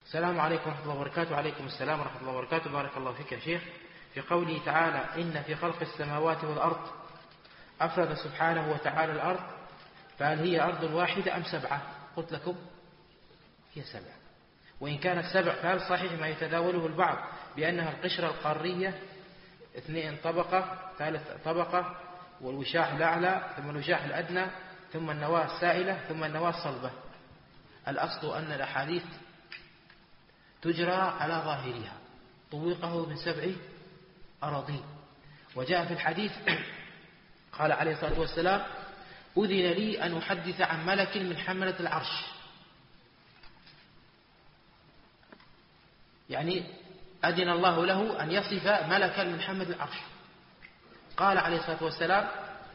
السلام عليكم ورحمة الله وبركاته. وعليكم السلام ورحمة الله وبركاته. بارك الله فيك يا شيخ. في قوله تعالى إن في خلق السماوات والأرض أفرد سبحانه وتعالى الأرض، فهل هي أرض واحدة أم 7؟ قلت لكم هي 7، وإن كانت 7 فهل صحيح ما يتداوله البعض بأنها القشرة القارية 2 طبقة، 3 طبقة، والوشاح الأعلى ثم الوشاح الأدنى ثم النواة السائلة ثم النواة الصلبة؟ الأصل أن الأحاديث تجرى على ظاهرها، طويقه من 7 أراضين. وجاء في الحديث قال عليه الصلاة والسلام أذن لي أن أحدث عن ملك من حملة العرش، يعني أذن الله له أن يصف ملكا من حملة العرش. قال عليه الصلاة والسلام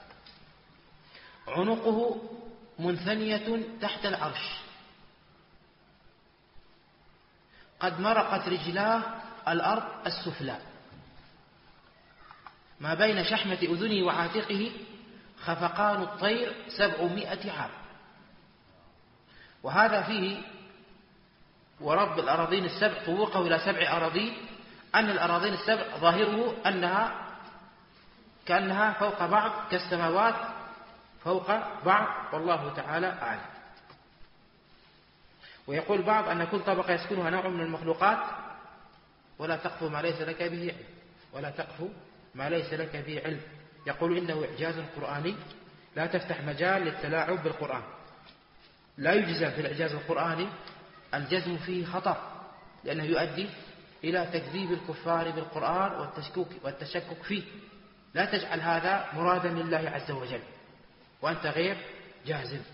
عنقه منثنية تحت العرش، قد مرقت رجلاه الأرض السفلى، ما بين شحمة أذنه وعاتقه خفقان الطير 700 عام. وهذا فيه ورب الأراضين ال7 طوقه إلى 7 أراضين، أن الأراضين ال7 ظاهره أنها كأنها فوق بعض كالسماوات فوق بعض، والله تعالى أعلم. ويقول بعض أن كل طبقة يسكنها نوع من المخلوقات، ولا تقف ما ليس لك به علم، ولا تقف ما ليس لك به علم. يقول إنه إعجاز قرآني لا تفتح مجال للتلاعب بالقرآن. لا يجزم في الإعجاز القرآني، الجزم فيه خطر، لأنه يؤدي إلى تكذيب الكفار بالقرآن والتشكك فيه. لا تجعل هذا مرادا لله عز وجل وأنت غير جازم.